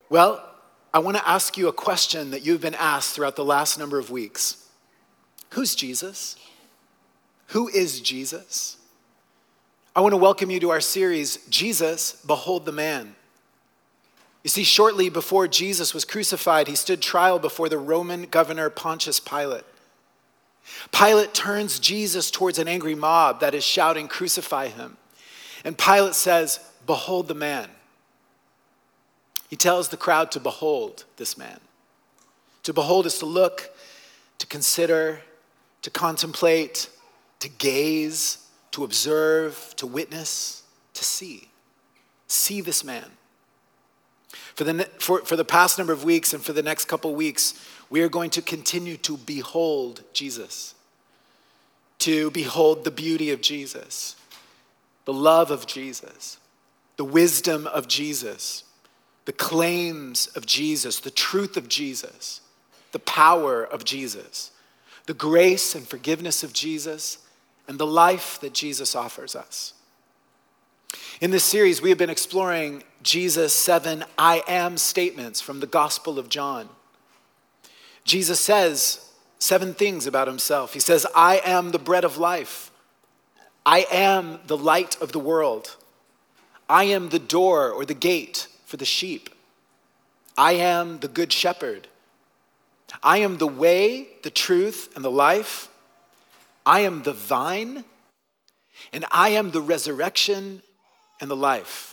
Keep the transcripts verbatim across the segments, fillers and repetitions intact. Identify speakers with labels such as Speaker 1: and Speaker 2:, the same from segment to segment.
Speaker 1: Well, I want to ask you a question that you've been asked throughout the last number of weeks. Who's Jesus? Who is Jesus? I want to welcome you to our series, Jesus, Behold the Man. You see, shortly before Jesus was crucified, he stood trial before the Roman governor Pontius Pilate. Pilate turns Jesus towards an angry mob that is shouting, "Crucify him." And Pilate says, "Behold the man." He tells the crowd to behold this man. To behold is to look, to consider, to contemplate, to gaze, to observe, to witness, to see. See this man. For the, for, for the past number of weeks and for the next couple weeks, we are going to continue to behold Jesus. To behold the beauty of Jesus, the love of Jesus, the wisdom of Jesus, the claims of Jesus, the truth of Jesus, the power of Jesus, the grace and forgiveness of Jesus, and the life that Jesus offers us. In this series, we have been exploring Jesus' seven I am statements from the Gospel of John. Jesus says seven things about himself. He says, "I am the bread of life. I am the light of the world. I am the door or the gate for the sheep. I am the good shepherd. I am the way, the truth, and the life. I am the vine, and I am the resurrection and the life."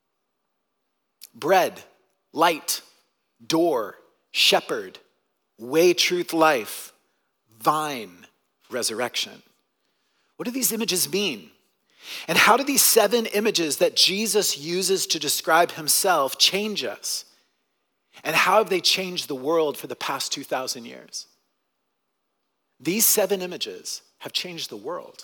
Speaker 1: Bread, light, door, shepherd, way, truth, life, vine, resurrection. What do these images mean? And how do these seven images that Jesus uses to describe himself change us? And how have they changed the world for the past two thousand years? These seven images have changed the world.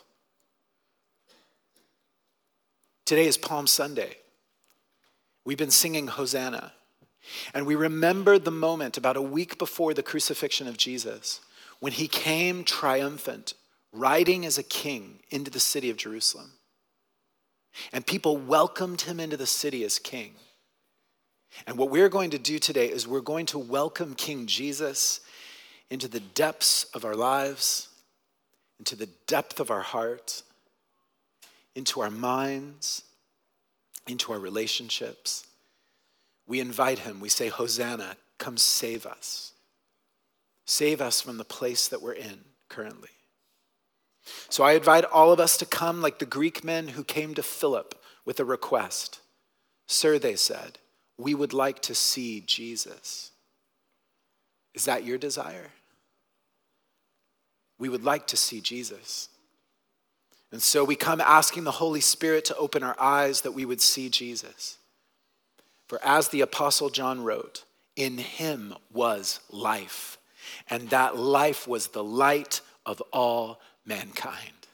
Speaker 1: Today is Palm Sunday. We've been singing Hosanna. And we remember the moment about a week before the crucifixion of Jesus when he came triumphant, riding as a king into the city of Jerusalem. And people welcomed him into the city as king. And what we're going to do today is we're going to welcome King Jesus into the depths of our lives, into the depth of our heart, into our minds, into our relationships. We invite him. We say, "Hosanna, come save us. Save us from the place that we're in currently." So I invite all of us to come like the Greek men who came to Philip with a request. "Sir," they said, "we would like to see Jesus." Is that your desire? We would like to see Jesus. And so we come asking the Holy Spirit to open our eyes that we would see Jesus. For as the Apostle John wrote, in him was life, and that life was the light of all mankind.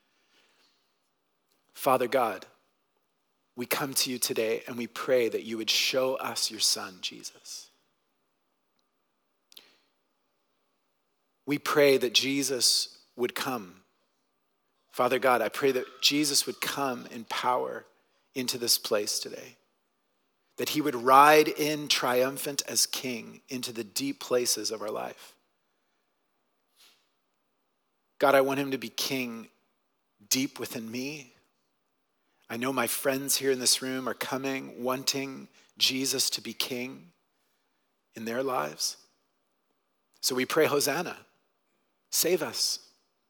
Speaker 1: Father God, we come to you today and we pray that you would show us your Son, Jesus. We pray that Jesus would come. Father God, I pray that Jesus would come in power into this place today. That he would ride in triumphant as king into the deep places of our life. God, I want him to be king deep within me. I know my friends here in this room are coming, wanting Jesus to be king in their lives. So we pray, Hosanna, save us.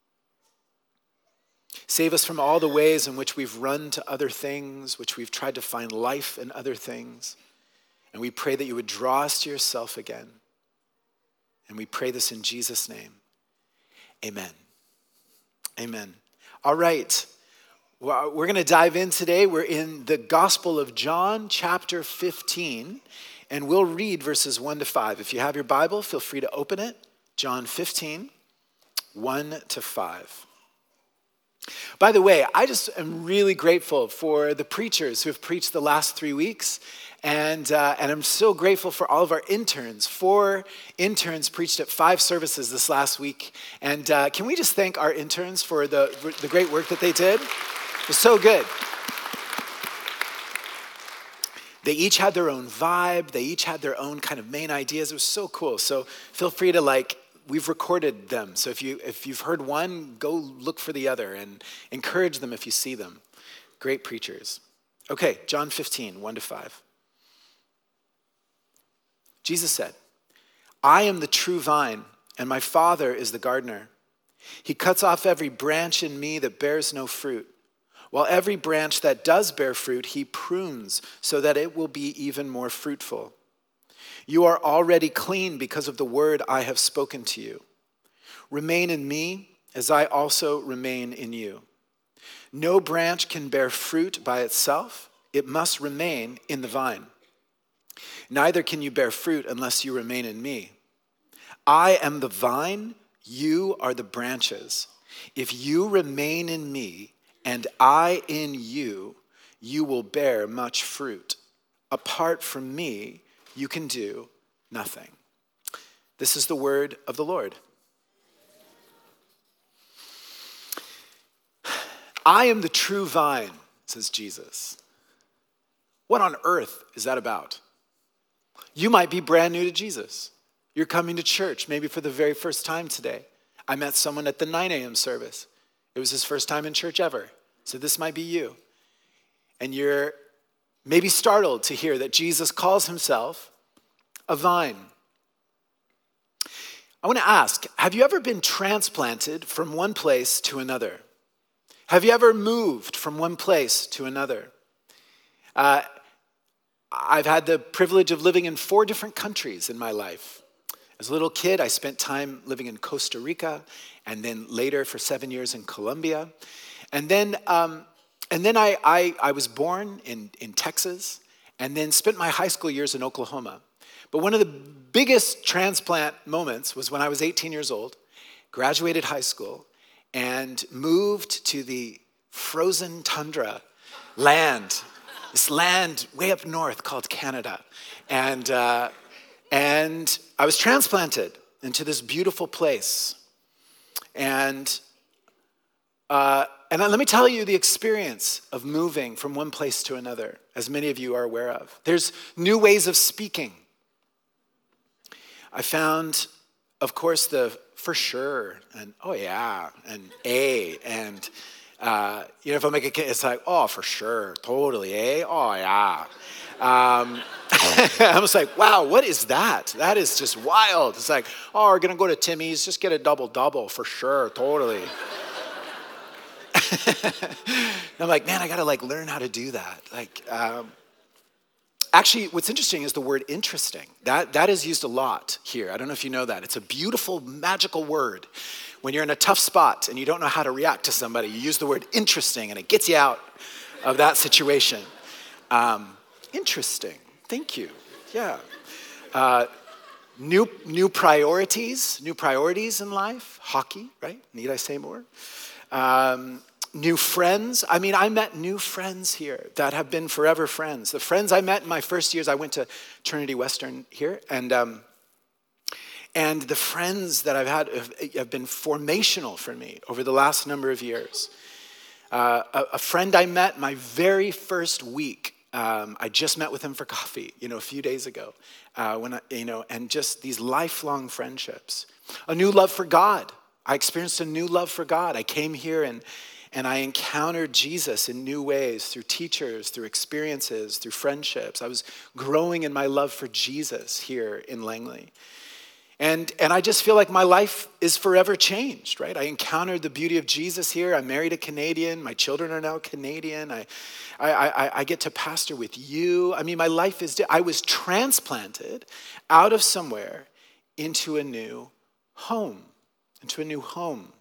Speaker 1: Save us from all the ways in which we've run to other things, which we've tried to find life in other things. And we pray that you would draw us to yourself again. And we pray this in Jesus' name. Amen. Amen. All right. Well, we're going to dive in today. We're in the Gospel of John, chapter fifteen. And we'll read verses one to five. If you have your Bible, feel free to open it. John fifteen, one to five. By the way, I just am really grateful for the preachers who have preached the last three weeks. And, uh, and I'm so grateful for all of our interns. Four interns preached at five services this last week. And uh, can we just thank our interns for the, the great work that they did? It was so good. They each had their own vibe. They each had their own kind of main ideas. It was so cool. So feel free to like, we've recorded them. So if, you, if you've heard one, go look for the other and encourage them if you see them. Great preachers. Okay, John fifteen, one to five. Jesus said, I am the true vine, and my Father is the gardener. He cuts off every branch in me that bears no fruit, while every branch that does bear fruit, he prunes so that it will be even more fruitful. You are already clean because of the word I have spoken to you. Remain in me as I also remain in you. No branch can bear fruit by itself. It must remain in the vine. Neither can you bear fruit unless you remain in me. I am the vine, you are the branches. If you remain in me and I in you, you will bear much fruit. Apart from me, you can do nothing. This is the word of the Lord. I am the true vine, says Jesus. What on earth is that about? You might be brand new to Jesus. You're coming to church, maybe for the very first time today. I met someone at the nine a.m. service. It was his first time in church ever. So this might be you. And you're maybe startled to hear that Jesus calls himself a vine. I want to ask, have you ever been transplanted from one place to another? Have you ever moved from one place to another? Uh, I've had the privilege of living in four different countries in my life. As a little kid, I spent time living in Costa Rica, and then later for seven years in Colombia. And then, um, and then I, I, I was born in, in Texas, and then spent my high school years in Oklahoma. But one of the biggest transplant moments was when I was eighteen years old, graduated high school, and moved to the frozen tundra land, this land way up north called Canada. And, uh, and I was transplanted into this beautiful place. And, uh, and let me tell you the experience of moving from one place to another, as many of you are aware of. There's new ways of speaking. I found, of course, the for sure, and oh yeah, and a, and uh, you know, if I make a kid, it's like, oh, for sure, totally, eh? Oh yeah. Um, I was like, wow, what is that? That is just wild. It's like, oh, we're gonna go to Timmy's, just get a double double for sure, totally. I'm like, man, I gotta like learn how to do that. Like, um, actually, what's interesting is the word interesting. That, that is used a lot here. I don't know if you know that. It's a beautiful, magical word. When you're in a tough spot and you don't know how to react to somebody, you use the word interesting and it gets you out of that situation. Um, interesting. Thank you. Yeah. Uh, new, new priorities, new priorities in life. Hockey, right? Need I say more? Um, New friends. I mean, I met new friends here that have been forever friends. The friends I met in my first years, I went to Trinity Western here, and um, and the friends that I've had have, have been formational for me over the last number of years. Uh, a, a friend I met my very first week. Um, I just met with him for coffee, you know, a few days ago. Uh, when I, you know, and just these lifelong friendships. A new love for God. I experienced a new love for God. I came here and. And I encountered Jesus in new ways through teachers, through experiences, through friendships. I was growing in my love for Jesus here in Langley. And, and I just feel like my life is forever changed, right? I encountered the beauty of Jesus here. I married a Canadian. My children are now Canadian. I, I, I, I get to pastor with you. I mean, my life is, I was transplanted out of somewhere into a new home, into a new home.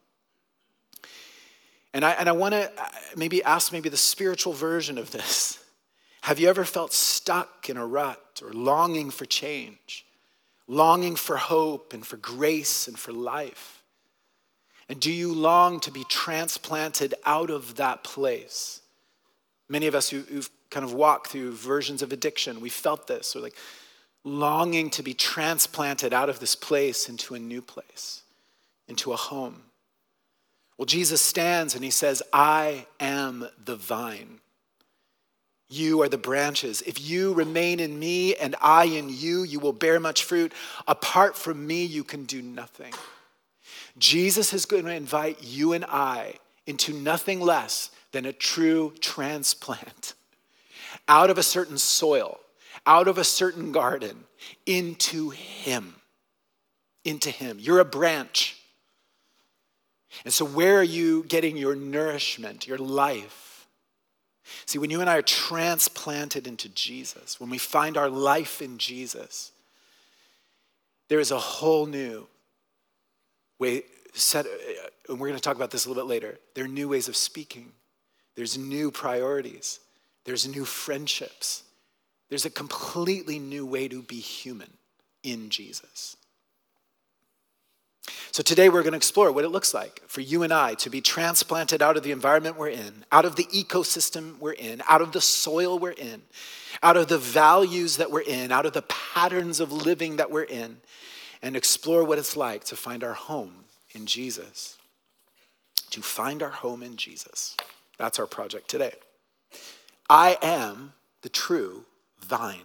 Speaker 1: And I, and I want to maybe ask maybe the spiritual version of this. Have you ever felt stuck in a rut or longing for change, longing for hope and for grace and for life? And do you long to be transplanted out of that place? Many of us who, who've kind of walked through versions of addiction, we felt this. We're like longing to be transplanted out of this place into a new place, into a home. Well, Jesus stands and he says, I am the vine. You are the branches. If you remain in me and I in you, you will bear much fruit. Apart from me, you can do nothing. Jesus is going to invite you and I into nothing less than a true transplant out of a certain soil, out of a certain garden, into him. Into him. You're a branch. And so where are you getting your nourishment, your life? See, when you and I are transplanted into Jesus, when we find our life in Jesus, there is a whole new way set, and we're going to talk about this a little bit later. There are new ways of speaking. There's new priorities. There's new friendships. There's a completely new way to be human in Jesus. So today we're going to explore what it looks like for you and I to be transplanted out of the environment we're in, out of the ecosystem we're in, out of the soil we're in, out of the values that we're in, out of the patterns of living that we're in, and explore what it's like to find our home in Jesus. To find our home in Jesus. That's our project today. I am the true vine.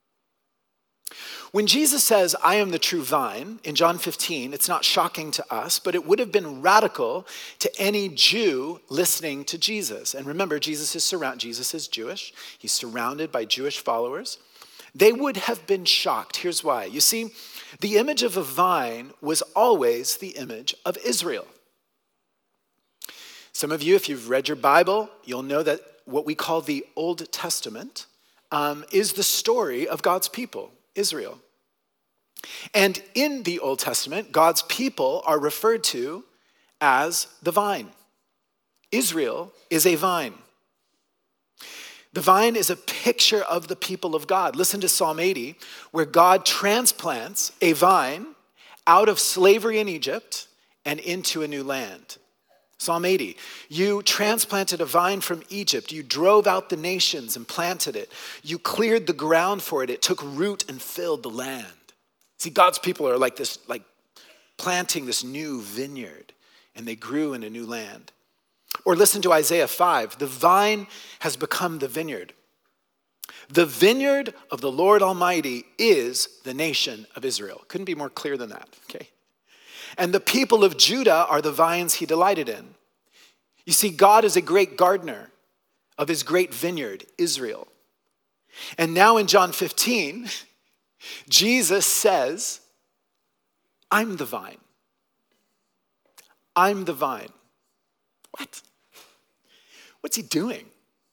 Speaker 1: When Jesus says, I am the true vine, in John fifteen, it's not shocking to us, but it would have been radical to any Jew listening to Jesus. And remember, Jesus is surround, Jesus is Jewish. He's surrounded by Jewish followers. They would have been shocked. Here's why. You see, the image of a vine was always the image of Israel. Some of you, if you've read your Bible, you'll know that what we call the Old Testament um, is the story of God's people, Israel. And in the Old Testament, God's people are referred to as the vine. Israel is a vine. The vine is a picture of the people of God. Listen to Psalm eighty, where God transplants a vine out of slavery in Egypt and into a new land. Psalm eighty, you transplanted a vine from Egypt. You drove out the nations and planted it. You cleared the ground for it. It took root and filled the land. See, God's people are like this, like planting this new vineyard, and they grew in a new land. Or listen to Isaiah five. The vine has become the vineyard. The vineyard of the Lord Almighty is the nation of Israel. Couldn't be more clear than that, okay? And the people of Judah are the vines he delighted in. You see, God is a great gardener of his great vineyard, Israel. And now in John fifteen, Jesus says, I'm the vine. I'm the vine. What? What's he doing?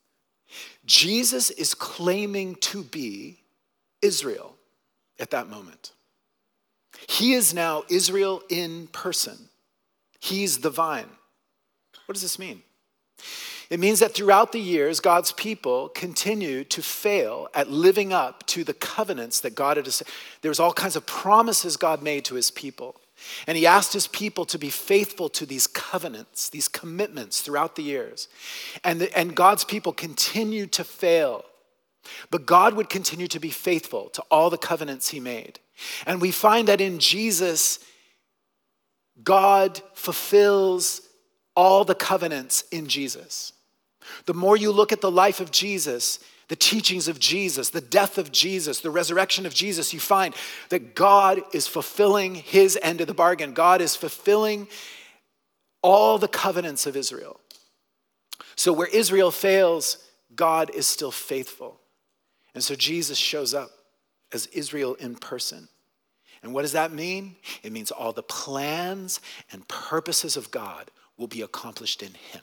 Speaker 1: Jesus is claiming to be Israel at that moment. He is now Israel in person. He's the vine. What does this mean? It means that throughout the years, God's people continued to fail at living up to the covenants that God had. There was all kinds of promises God made to his people. And he asked his people to be faithful to these covenants, these commitments throughout the years. And, the, and God's people continued to fail. But God would continue to be faithful to all the covenants he made. And we find that in Jesus, God fulfills all the covenants in Jesus. The more you look at the life of Jesus, the teachings of Jesus, the death of Jesus, the resurrection of Jesus, you find that God is fulfilling his end of the bargain. God is fulfilling all the covenants of Israel. So where Israel fails, God is still faithful. And so Jesus shows up as Israel in person. And what does that mean? It means all the plans and purposes of God will be accomplished in him.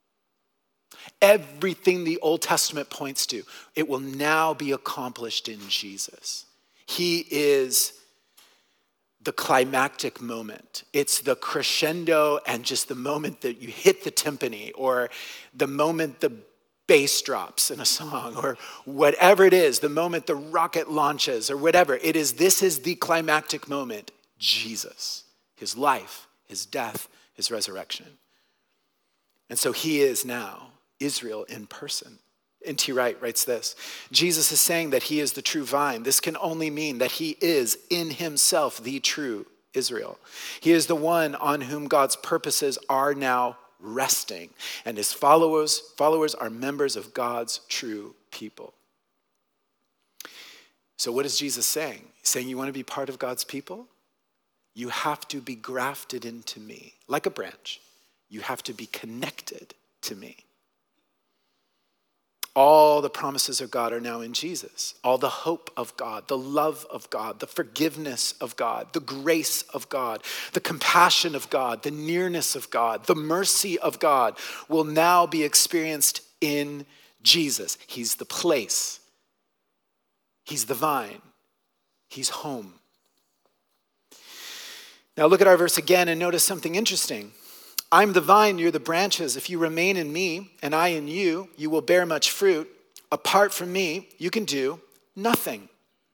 Speaker 1: Everything the Old Testament points to, it will now be accomplished in Jesus. He is the climactic moment. It's the crescendo and just the moment that you hit the timpani, or the moment the bass drops in a song, or whatever it is, the moment the rocket launches, or whatever. It is, this is the climactic moment. Jesus, his life, his death, his resurrection. And so he is now Israel in person. N T Wright writes this: Jesus is saying that he is the true vine. This can only mean that he is in himself the true Israel. He is the one on whom God's purposes are now resting. And his followers, followers are members of God's true people. So what is Jesus saying? He's saying you want to be part of God's people? You have to be grafted into me, like a branch. You have to be connected to me. All the promises of God are now in Jesus. All the hope of God, the love of God, the forgiveness of God, the grace of God, the compassion of God, the nearness of God, the mercy of God will now be experienced in Jesus. He's the place. He's the vine. He's home. Now look at our verse again and notice something interesting. I'm the vine, you're the branches. If you remain in me and I in you, you will bear much fruit. Apart from me, you can do nothing.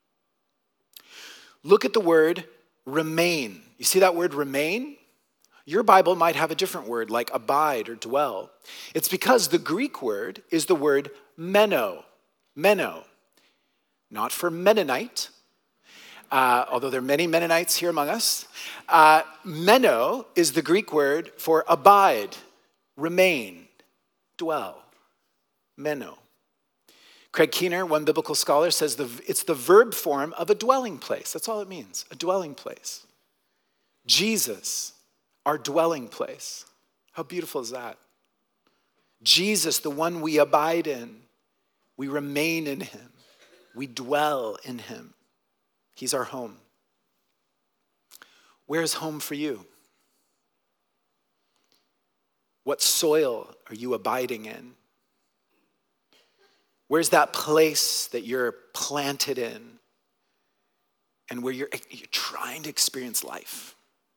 Speaker 1: Look at the word remain. You see that word remain? Your Bible might have a different word like abide or dwell. It's because the Greek word is the word meno. Meno. Not for Mennonite. Uh, although there are many Mennonites here among us, uh, meno is the Greek word for abide, remain, dwell. Meno. Craig Keener, one biblical scholar, says the, it's the verb form of a dwelling place. That's all it means, a dwelling place. Jesus, our dwelling place. How beautiful is that? Jesus, the one we abide in. We remain in him. We dwell in him. He's our home. Where's home for you? What soil are you abiding in? Where's that place that you're planted in and where you're, you're trying to experience life?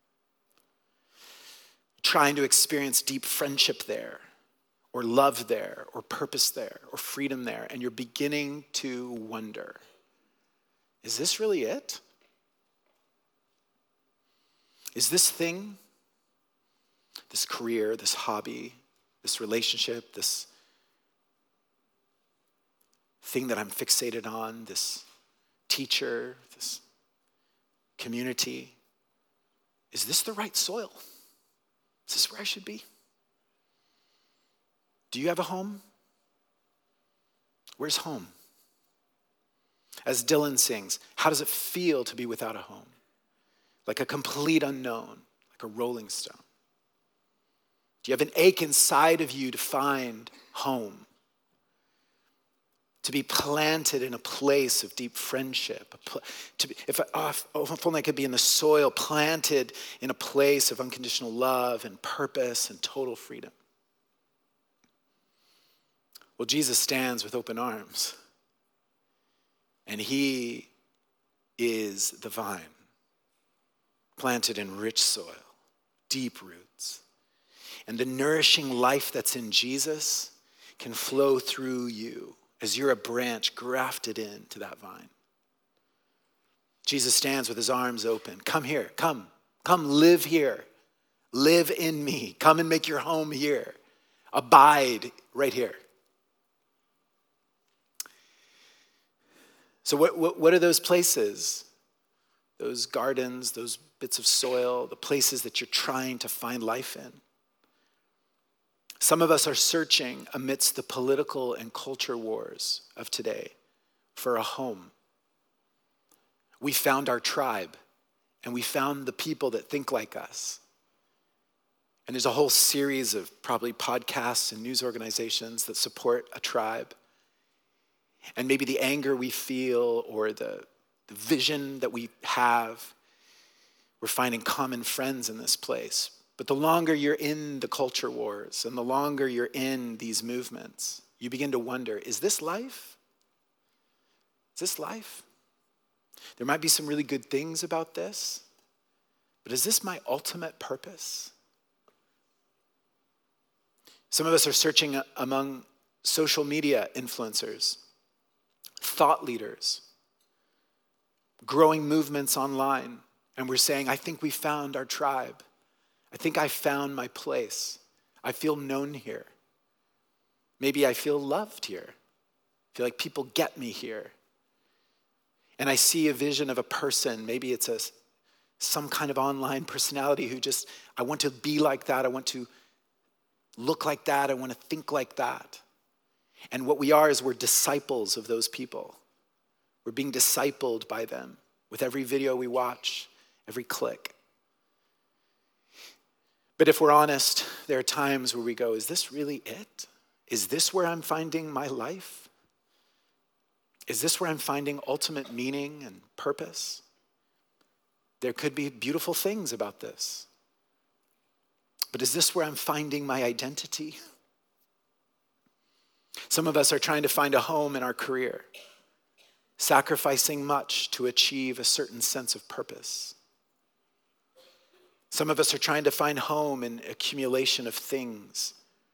Speaker 1: Trying to experience deep friendship there, or love there, or purpose there, or freedom there, and you're beginning to wonder, is this really it? Is this thing, this career, this hobby, this relationship, this thing that I'm fixated on, this teacher, this community, is this the right soil? Is this where I should be? Do you have a home? Where's home? As Dylan sings, how does it feel to be without a home? Like a complete unknown, like a rolling stone. Do you have an ache inside of you to find home? To be planted in a place of deep friendship. To be, if, I, oh, if, oh, if only I could be in the soil, planted in a place of unconditional love and purpose and total freedom. Well, Jesus stands with open arms. And he is the vine, planted in rich soil, deep roots. And the nourishing life that's in Jesus can flow through you as you're a branch grafted into that vine. Jesus stands with his arms open. Come here, come, come live here. Live in me. Come and make your home here. Abide right here. So what, what, what are those places? Those gardens, those bits of soil, the places that you're trying to find life in? Some of us are searching amidst the political and culture wars of today for a home. We found our tribe, and we found the people that think like us. And there's a whole series of probably podcasts and news organizations that support a tribe. And maybe the anger we feel or the, the vision that we have, we're finding common friends in this place. But the longer you're in the culture wars and the longer you're in these movements, you begin to wonder, is this life? Is this life? There might be some really good things about this, but is this my ultimate purpose? Some of us are searching among social media influencers, thought leaders, growing movements online, and we're saying, I think we found our tribe. I think I found my place. I feel known here. Maybe I feel loved here. I feel like people get me here. And I see a vision of a person, maybe it's a some kind of online personality who just, I want to be like that. I want to look like that. I want to think like that. And what we are is we're disciples of those people. We're being discipled by them with every video we watch, every click. But if we're honest, there are times where we go, is this really it? Is this where I'm finding my life? Is this where I'm finding ultimate meaning and purpose? There could be beautiful things about this. But is this where I'm finding my identity? Some of us are trying to find a home in our career, sacrificing much to achieve a certain sense of purpose. Some of us are trying to find home in accumulation of things,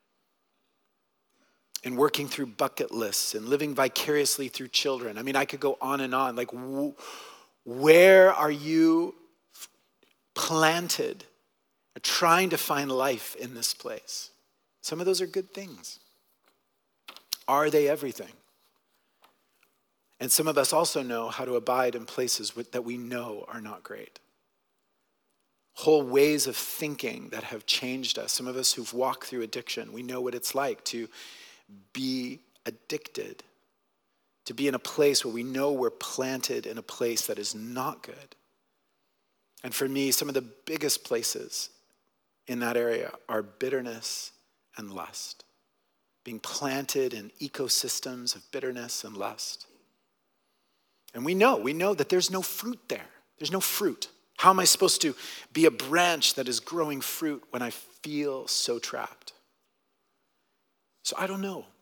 Speaker 1: and working through bucket lists and living vicariously through children. I mean, I could go on and on. Like, wh- where are you planted, trying to find life in this place? Some of those are good things. Are they everything? And some of us also know how to abide in places that we know are not great. Whole ways of thinking that have changed us. Some of us who've walked through addiction, we know what it's like to be addicted, to be in a place where we know we're planted in a place that is not good. And for me, some of the biggest places in that area are bitterness and lust. Being planted in ecosystems of bitterness and lust. And we know, we know that there's no fruit there. There's no fruit. How am I supposed to be a branch that is growing fruit when I feel so trapped? So I don't know.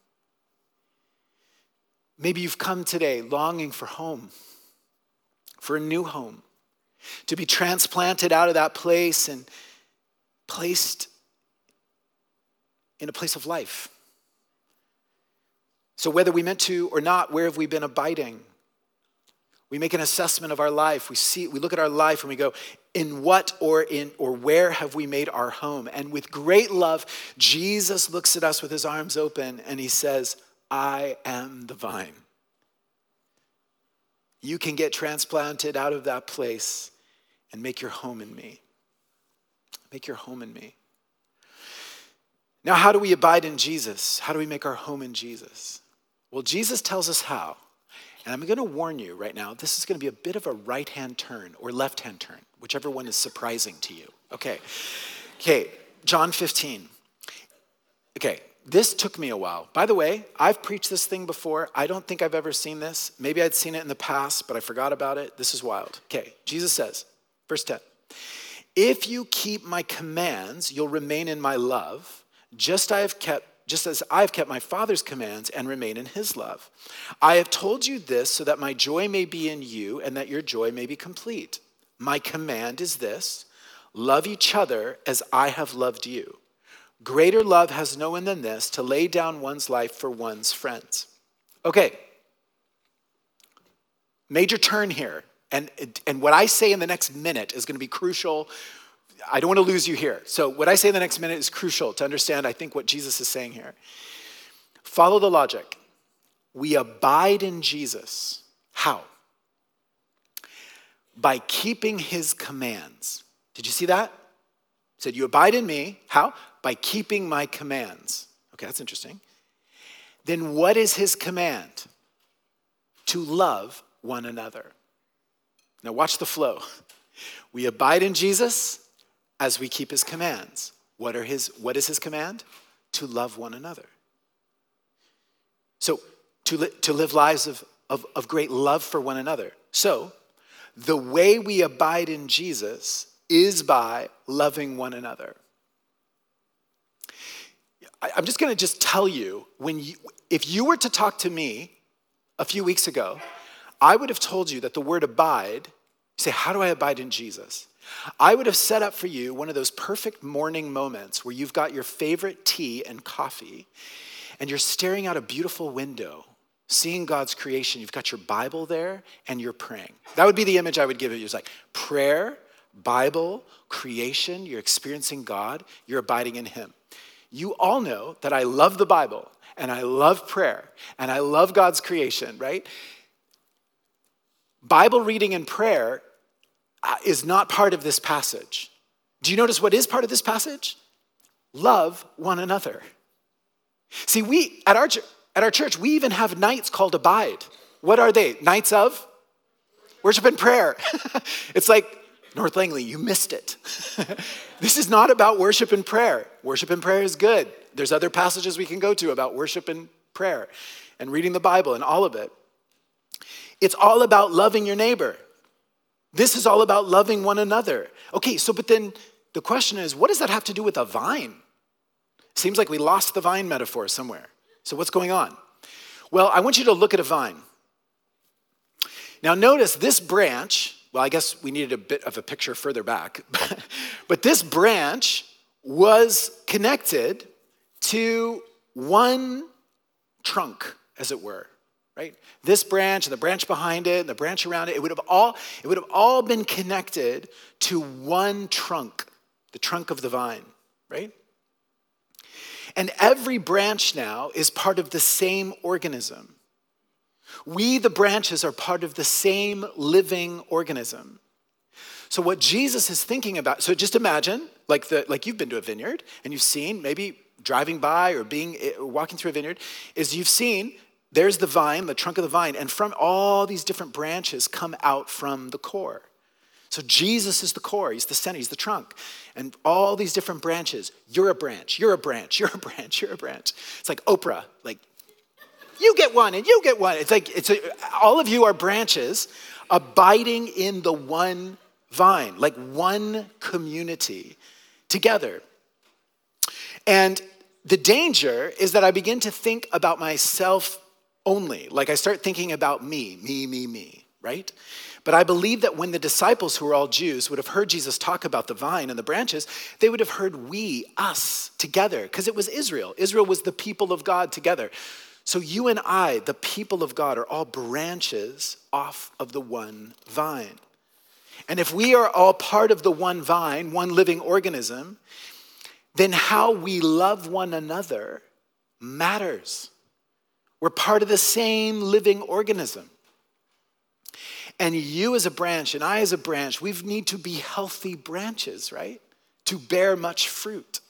Speaker 1: Maybe you've come today longing for home, for a new home, to be transplanted out of that place and placed in a place of life. So whether we meant to or not, where have we been abiding? We make an assessment of our life. We see, we look at our life and we go, in what or in or where have we made our home? And with great love, Jesus looks at us with his arms open and he says, I am the vine. You can get transplanted out of that place and make your home in me. Make your home in me. Now, how do we abide in Jesus? How do we make our home in Jesus? Well, Jesus tells us how. And I'm going to warn you right now, this is going to be a bit of a right-hand turn or left-hand turn, whichever one is surprising to you. Okay. Okay, John fifteen. Okay, this took me a while. By the way, I've preached this thing before. I don't think I've ever seen this. Maybe I'd seen it in the past, but I forgot about it. This is wild. Okay, Jesus says, verse ten, if you keep my commands, you'll remain in my love, just I have kept just as I've kept my Father's commands and remain in his love. I have told you this so that my joy may be in you and that your joy may be complete. My command is this, love each other as I have loved you. Greater love has no one than this, to lay down one's life for one's friends. Okay, major turn here. And, and what I say in the next minute is going to be crucial. I don't want to lose you here. So what I say in the next minute is crucial to understand, I think, what Jesus is saying here. Follow the logic. We abide in Jesus. How? By keeping his commands. Did you see that? It said, you abide in me. How? By keeping my commands. Okay, that's interesting. Then what is his command? To love one another. Now watch the flow. We abide in Jesus as we keep his commands. What are his, what is his command? To love one another. So to, li- to live lives of, of, of great love for one another. So the way we abide in Jesus is by loving one another. I, I'm just going to just tell you, when you, if you were to talk to me a few weeks ago, I would have told you that the word abide, you say, how do I abide in Jesus? I would have set up for you one of those perfect morning moments where you've got your favorite tea and coffee and you're staring out a beautiful window, seeing God's creation. You've got your Bible there and you're praying. That would be the image I would give you. It's like prayer, Bible, creation. You're experiencing God. You're abiding in him. You all know that I love the Bible and I love prayer and I love God's creation, right? Bible reading and prayer is not part of this passage. Do you notice what is part of this passage? love one another. See, we, at our, at our church, we even have nights called Abide. What are they? Nights of worship and prayer. It's like, North Langley, you missed it. This is not about worship and prayer. Worship and prayer is good. There's other passages we can go to about worship and prayer and reading the Bible and all of it. It's all about loving your neighbor. This is all about loving one another. Okay, so but then the question is, what does that have to do with a vine? Seems like we lost the vine metaphor somewhere. So what's going on? Well, I want you to look at a vine. Now notice this branch, well, I guess we needed a bit of a picture further back, but this branch was connected to one trunk, as it were, right? This branch and the branch behind it and the branch around it, it would have all, it would have all been connected to one trunk, the trunk of the vine, right? And every branch now is part of the same organism. We, the branches, are part of the same living organism. So what Jesus is thinking about, so just imagine, like the like you've been to a vineyard and you've seen, maybe driving by or being or walking through a vineyard, is you've seen, there's the vine, the trunk of the vine, and from all these different branches come out from the core. So Jesus is the core, he's the center, he's the trunk. And all these different branches, you're a branch, you're a branch, you're a branch, you're a branch. It's like Oprah, like, you get one and you get one. It's like, it's a, all of you are branches abiding in the one vine, like one community together. And the danger is that I begin to think about myself only. Like I start thinking about me, me, me, me, right? But I believe that when the disciples, who were all Jews, would have heard Jesus talk about the vine and the branches, they would have heard we, us, together, because it was Israel. Israel was the people of God together. So you and I, the people of God, are all branches off of the one vine. And if we are all part of the one vine, one living organism, then how we love one another matters. We're part of the same living organism. And you as a branch and I as a branch, we need to be healthy branches, right? To bear much fruit.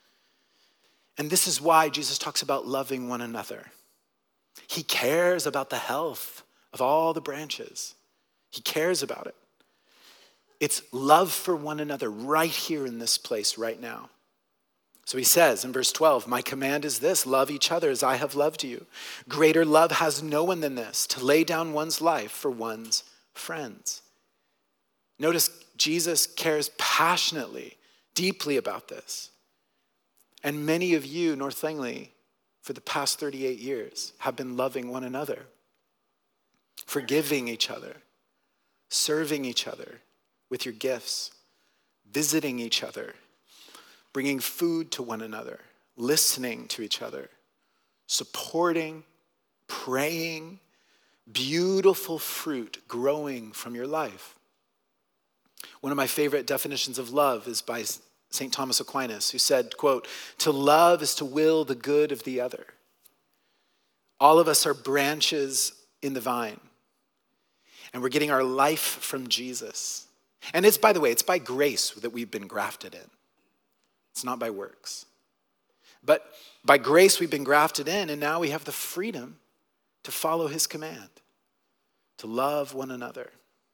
Speaker 1: And this is why Jesus talks about loving one another. He cares about the health of all the branches. He cares about it. It's love for one another right here in this place right now. So he says in verse twelve, my command is this, love each other as I have loved you. Greater love has no one than this, to lay down one's life for one's friends. Notice Jesus cares passionately, deeply about this. And many of you, North Langley, for the past thirty-eight years, have been loving one another, forgiving each other, serving each other with your gifts, visiting each other, bringing food to one another, listening to each other, supporting, praying, beautiful fruit growing from your life. One of my favorite definitions of love is by Saint Thomas Aquinas, who said, quote, to love is to will the good of the other. All of us are branches in the vine, and we're getting our life from Jesus. And it's, by the way, it's by grace that we've been grafted in. It's not by works. But by grace we've been grafted in, and now we have the freedom to follow his command, to love one another.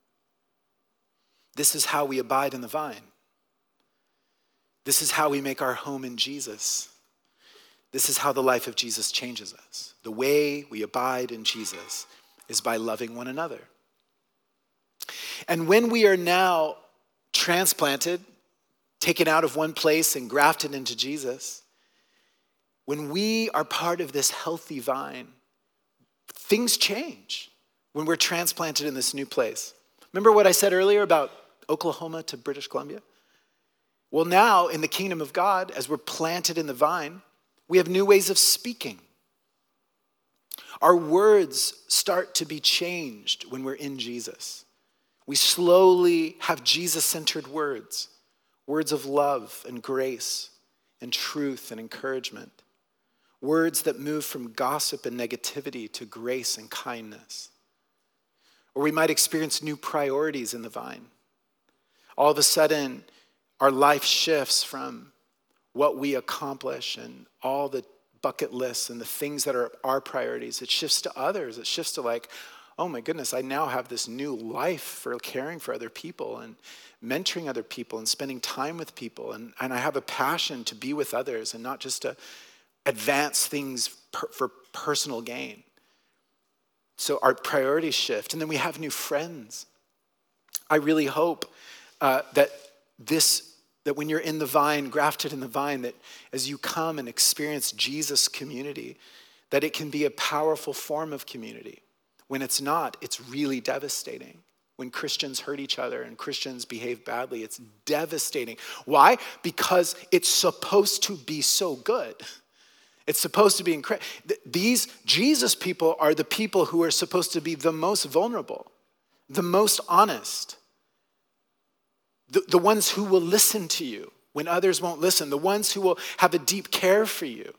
Speaker 1: This is how we abide in the vine. This is how we make our home in Jesus. This is how the life of Jesus changes us. The way we abide in Jesus is by loving one another. And when we are now transplanted, taken out of one place and grafted into Jesus, when we are part of this healthy vine, things change when we're transplanted in this new place. Remember what I said earlier about Oklahoma to British Columbia? Well, now in the kingdom of God, as we're planted in the vine, we have new ways of speaking. Our words start to be changed when we're in Jesus. We slowly have Jesus-centered words, words of love and grace and truth and encouragement, words that move from gossip and negativity to grace and kindness. Or we might experience new priorities in the vine. All of a sudden, our life shifts from what we accomplish and all the bucket lists and the things that are our priorities. It shifts to others. It shifts to like, oh my goodness, I now have this new life for caring for other people and mentoring other people and spending time with people. And, and I have a passion to be with others and not just to advance things per, for personal gain. So our priorities shift. And then we have new friends. I really hope uh, that this That when you're in the vine, grafted in the vine, that as you come and experience Jesus' community, that it can be a powerful form of community. When it's not, it's really devastating. When Christians hurt each other and Christians behave badly, it's devastating. Why? Because it's supposed to be so good. It's supposed to be incredible. These Jesus people are the people who are supposed to be the most vulnerable, the most honest, The, the ones who will listen to you when others won't listen, the ones who will have a deep care for you.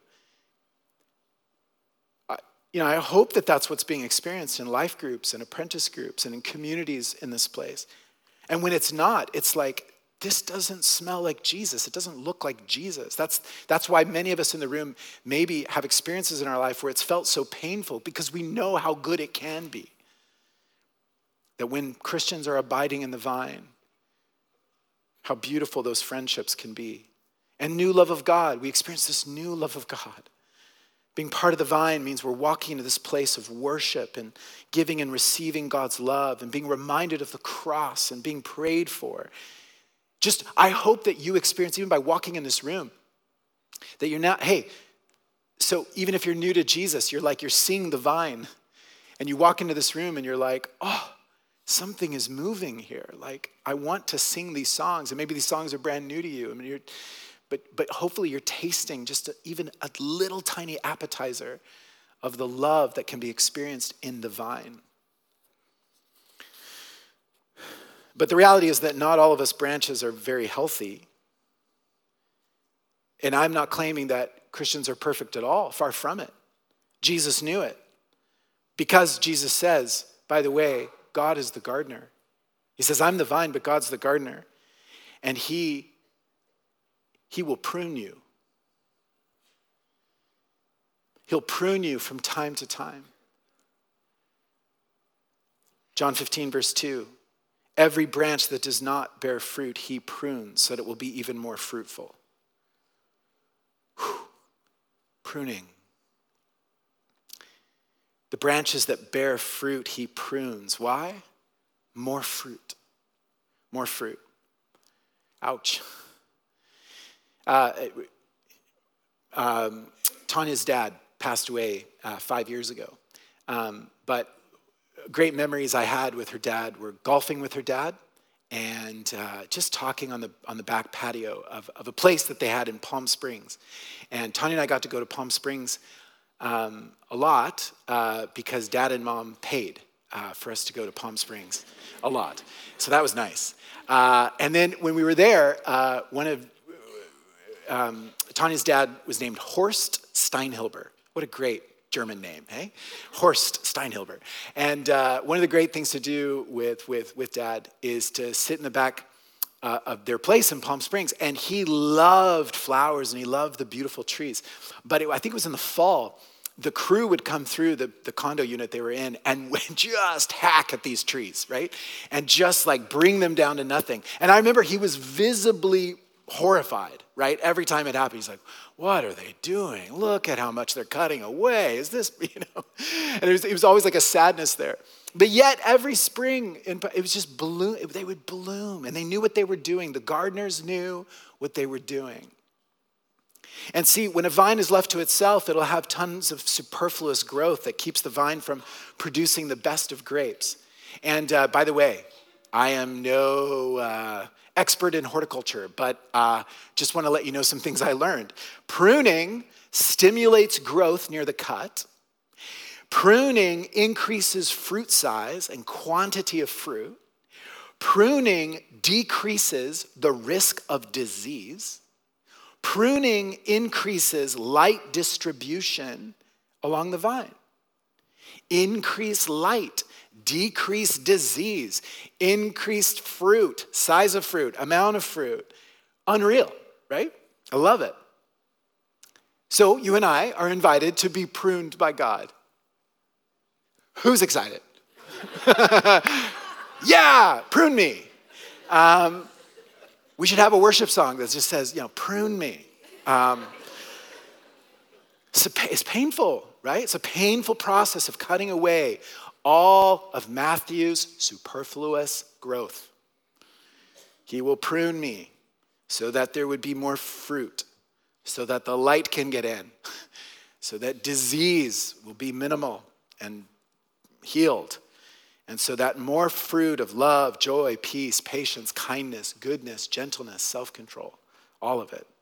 Speaker 1: I, you know, I hope that that's what's being experienced in life groups and apprentice groups and in communities in this place. And when it's not, it's like, this doesn't smell like Jesus. It doesn't look like Jesus. That's, that's why many of us in the room maybe have experiences in our life where it's felt so painful, because we know how good it can be. That when Christians are abiding in the vine, how beautiful those friendships can be. And new love of God. We experience this new love of God. Being part of the vine means we're walking into this place of worship and giving and receiving God's love and being reminded of the cross and being prayed for. Just, I hope that you experience, even by walking in this room, that you're not, hey, so even if you're new to Jesus, you're like, you're seeing the vine and you walk into this room and you're like, oh, something is moving here. Like, I want to sing these songs, and maybe these songs are brand new to you. I mean, you're, but but hopefully you're tasting just a, even a little tiny appetizer of the love that can be experienced in the vine. But the reality is that not all of us branches are very healthy. And I'm not claiming that Christians are perfect at all. Far from it. Jesus knew it. Because Jesus says, by the way, God is the gardener. He says, I'm the vine, but God's the gardener. And he, he will prune you. He'll prune you from time to time. John fifteen, verse two. Every branch that does not bear fruit, he prunes so that it will be even more fruitful. Whew. Pruning. The branches that bear fruit, he prunes. Why? More fruit. More fruit. Ouch. Uh, um, Tanya's dad passed away uh, five years ago. Um, but great memories I had with her dad were golfing with her dad and uh, just talking on the on the back patio of, of a place that they had in Palm Springs. And Tanya and I got to go to Palm Springs Um, a lot uh, because dad and mom paid uh, for us to go to Palm Springs a lot. So that was nice. Uh, and then when we were there, uh, one of um, Tanya's dad was named Horst Steinhilber. What a great German name, hey? Horst Steinhilber. And uh, one of the great things to do with, with, with dad is to sit in the back Uh, of their place in Palm Springs. And he loved flowers and he loved the beautiful trees. But it, I think it was in the fall, the crew would come through the, the condo unit they were in and would just hack at these trees, right? And just like bring them down to nothing. And I remember he was visibly horrified, right? Every time it happened, he's like, what are they doing? Look at how much they're cutting away. Is this, you know? And it was, it was always like a sadness there. But yet every spring, it was just bloom. They would bloom, and they knew what they were doing. The gardeners knew what they were doing. And see, when a vine is left to itself, it'll have tons of superfluous growth that keeps the vine from producing the best of grapes. And uh, by the way, I am no uh, expert in horticulture, but uh, just want to let you know some things I learned. Pruning stimulates growth near the cut. Pruning increases fruit size and quantity of fruit. Pruning decreases the risk of disease. Pruning increases light distribution along the vine. Increased light, decreased disease, increased fruit, size of fruit, amount of fruit. Unreal, right? I love it. So you and I are invited to be pruned by God. Who's excited? Yeah, prune me. Um, we should have a worship song that just says, you know, prune me. Um, it's, a, it's painful, right? It's a painful process of cutting away all of Matthew's superfluous growth. He will prune me so that there would be more fruit, so that the light can get in, so that disease will be minimal and healed, and so that more fruit of love, joy, peace, patience, kindness, goodness, gentleness, self-control, all of it.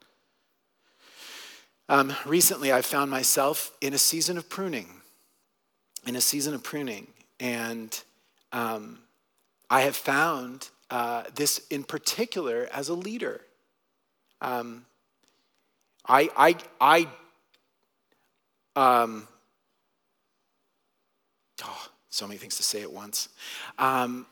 Speaker 1: Um, recently, I found myself in a season of pruning, in a season of pruning, and um, I have found uh, this in particular as a leader. Um, I, I, I, um, oh, so many things to say at once. Um,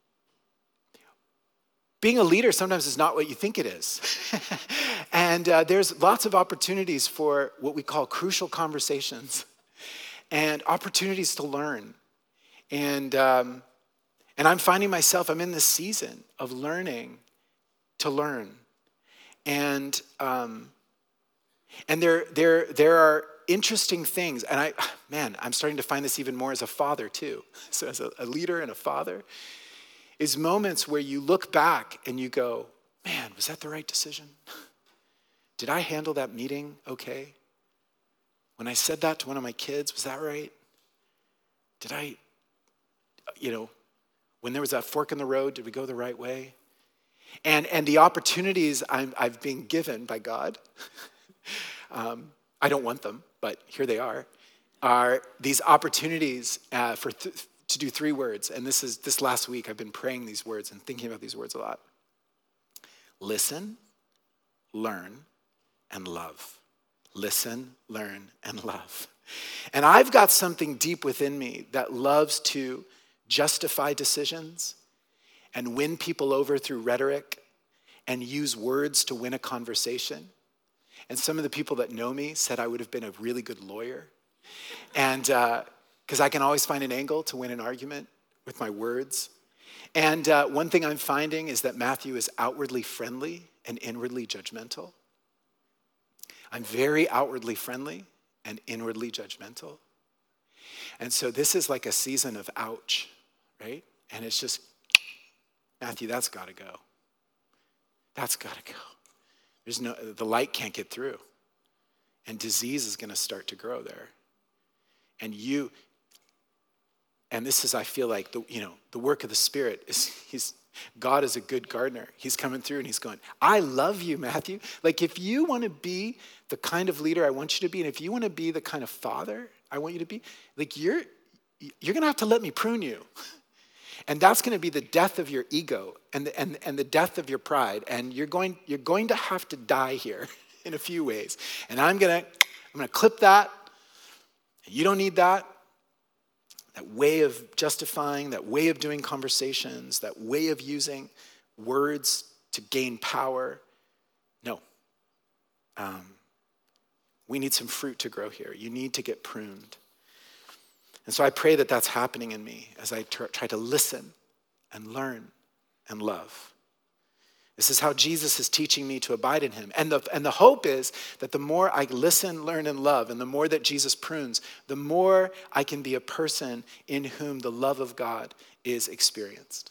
Speaker 1: being a leader sometimes is not what you think it is. And uh, there's lots of opportunities for what we call crucial conversations and opportunities to learn. And, um, and I'm finding myself, I'm in this season of learning to learn. And um, and there, there, there are interesting things. And I, man, I'm starting to find this even more as a father too. So as a, a leader and a father, is moments where you look back and you go, man, was that the right decision? Did I handle that meeting okay? When I said that to one of my kids, was that right? Did I, you know, when there was that fork in the road, did we go the right way? And and the opportunities I'm, I've been given by God, um, I don't want them, but here they are, are these opportunities uh, for th- to do three words. And this is this last week, I've been praying these words and thinking about these words a lot. Listen, learn, and love. Listen, learn, and love. And I've got something deep within me that loves to justify decisions and win people over through rhetoric and use words to win a conversation. And some of the people that know me said I would have been a really good lawyer. And because uh, I can always find an angle to win an argument with my words. And uh, one thing I'm finding is that Matthew is outwardly friendly and inwardly judgmental. I'm very outwardly friendly and inwardly judgmental. And so this is like a season of ouch, right? And it's just, Matthew, that's got to go. That's got to go. There's no, the light can't get through. And disease is going to start to grow there. And you, and this is, I feel like, the you know, the work of the Spirit is, he's, God is a good gardener. He's coming through and he's going, I love you, Matthew. Like if you want to be the kind of leader I want you to be, and if you want to be the kind of father I want you to be, like you're, you're going to have to let me prune you. And that's going to be the death of your ego and the, and, and the death of your pride. And you're going, you're going to have to die here in a few ways. And I'm going to, I'm going to clip that. You don't need that. That way of justifying, that way of doing conversations, that way of using words to gain power. No. Um, we need some fruit to grow here. You need to get pruned. And so I pray that that's happening in me as I tr- try to listen and learn and love. This is how Jesus is teaching me to abide in him. And the, and the hope is that the more I listen, learn, and love, and the more that Jesus prunes, the more I can be a person in whom the love of God is experienced.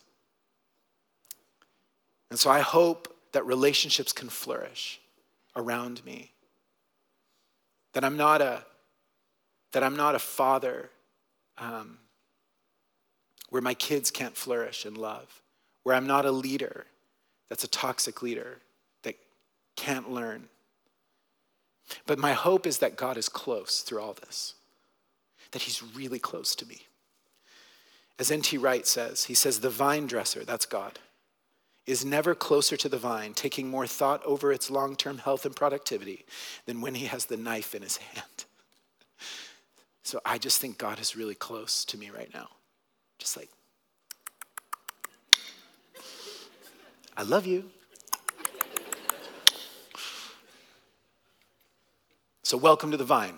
Speaker 1: And so I hope that relationships can flourish around me. That I'm not a, that I'm not a father um, where my kids can't flourish in love, where I'm not a leader that's a toxic leader that can't learn. But my hope is that God is close through all this, that he's really close to me. As N T Wright says, he says, the vine dresser, that's God, is never closer to the vine, taking more thought over its long-term health and productivity than when he has the knife in his hand. So I just think God is really close to me right now. Just like, I love you. So welcome to the vine,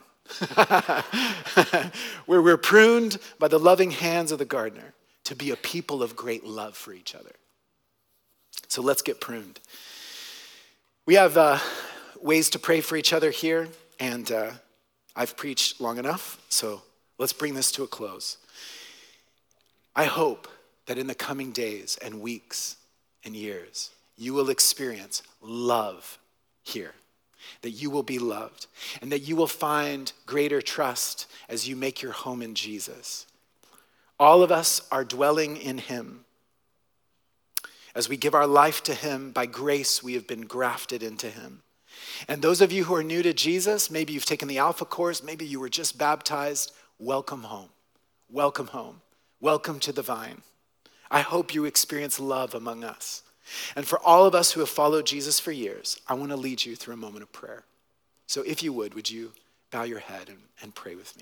Speaker 1: where we're pruned by the loving hands of the gardener to be a people of great love for each other. So let's get pruned. We have uh, ways to pray for each other here, and uh, I've preached long enough, so let's bring this to a close. I hope that in the coming days and weeks and years, you will experience love here, that you will be loved, and that you will find greater trust as you make your home in Jesus. All of us are dwelling in him. As we give our life to him, by grace we have been grafted into him. And those of you who are new to Jesus, maybe you've taken the Alpha course, maybe you were just baptized, welcome home. Welcome home. Welcome to the vine. I hope you experience love among us. And for all of us who have followed Jesus for years, I want to lead you through a moment of prayer. So if you would, would you bow your head and, and pray with me?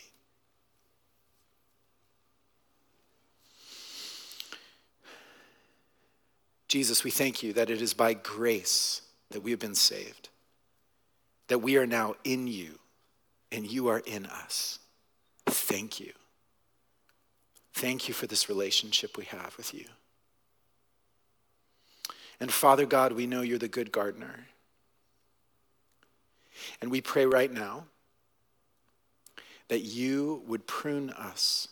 Speaker 1: Jesus, we thank you that it is by grace that we have been saved, that we are now in you and you are in us. Thank you. Thank you for this relationship we have with you. And Father God, we know you're the good gardener. And we pray right now that you would prune us,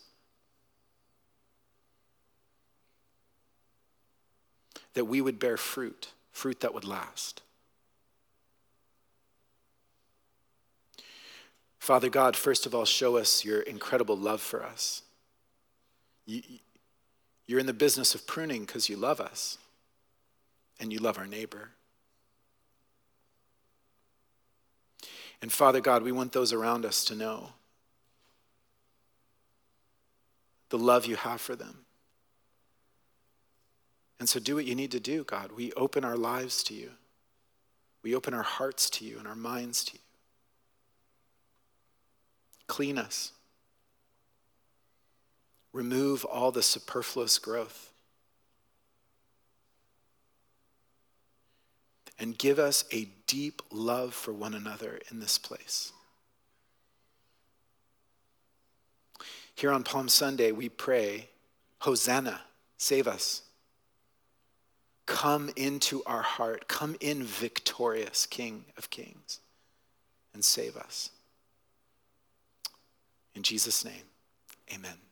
Speaker 1: that we would bear fruit, fruit that would last. Father God, first of all, show us your incredible love for us. You, you're in the business of pruning because you love us and you love our neighbor. And Father God, we want those around us to know the love you have for them. And so do what you need to do, God. We open our lives to you. We open our hearts to you and our minds to you. Clean us. Remove all the superfluous growth. And give us a deep love for one another in this place. Here on Palm Sunday, we pray, Hosanna, save us. Come into our heart. Come in victorious, King of Kings, and save us. In Jesus' name, amen.